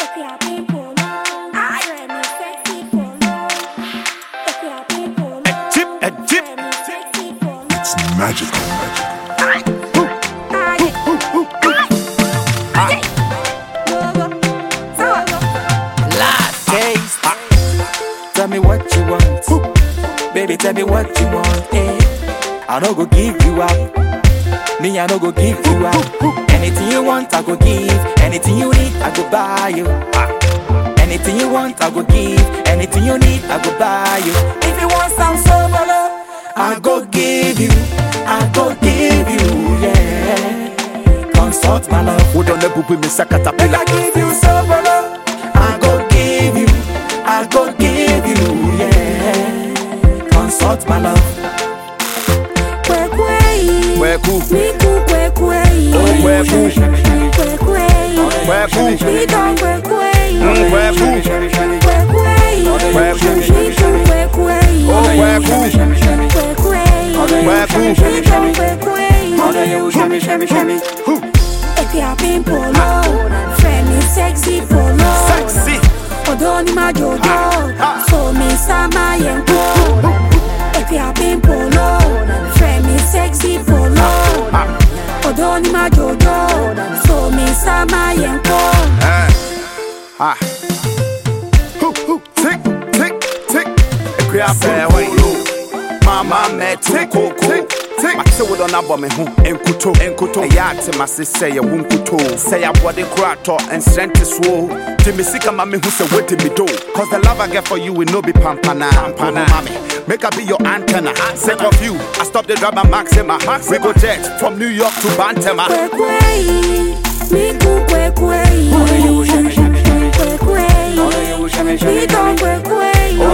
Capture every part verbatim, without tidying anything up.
It's magical. Last taste. Tell me what you want, baby. Tell me what you want. Eh? I no go give you up. Me, I no go give you up. Anything you want, I go give. Anything you need, I go buy you. Anything you want, I go give. Anything you need, I go buy you. If you want some solo, I go give you. I go give you, yeah. Consult my love. Who don't let me miss a caterpillar? I give you solo. I go give you. I go give you, yeah. Consult my love. Kweku, Miku kwekwe, kweku, kwekwe, kweku, Miku kwekwe, mm, kweku, kwekwe, kweku, Miku kwekwe, oh kweku, kwekwe, kweku, Miku kwekwe. If you have been polo, friendly, sexy polo, sexy, Odoni majojo, so me sama yenko. If you have been polo, friendly, sexy polo, Odoni majojo, so me sama yenko. ah, hoo hoo, tick tick tick, ekria polo, mama me tick tick. Mate wo don abo me ho enkuto enkuto eya ate mase say ye wonkuto say abode krato and strength so to me sika ma me hu say what me do cause the love I get for you will no be pampana pampana mami make I be your antenna sick of you I stop the drama maxima we go jet from New York to Bantama Kwekwe, miku kwekwe, kwekwe, miku kwekwe,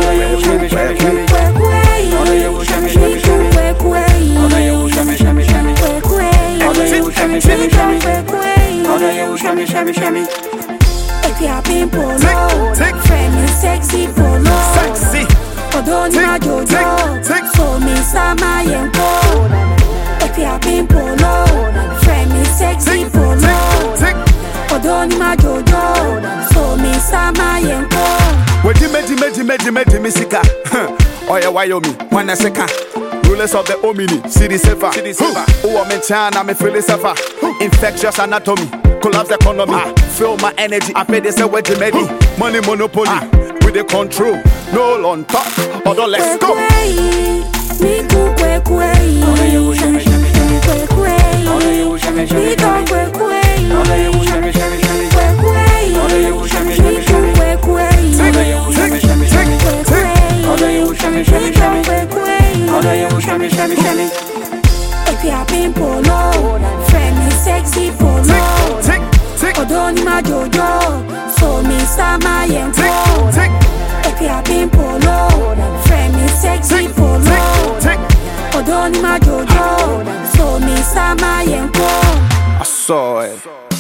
if you have been polo, friendly, sexy polo, sexy Odoni majojo, so me sama yenko. If you have been polo, friendly, sexy polo, Odoni majojo, so me sama yenko. Wedi meji meji meji meji misika Oya Wyoming, wana seka Rulers of the Omini, city safer Who am in China, me feel it safer Infectious anatomy, collapse economy Feel my energy, I pay this away medi Money monopoly, with the control No on top, although let's go Miku kwekwe, kwekwe, miku kwekwe, if you have been polo, friendly, sexy polo, Odoni majojo, so me sama yenko. If you have been polo, friendly, sexy polo, Odoni majojo, so me sama yenko. I saw it.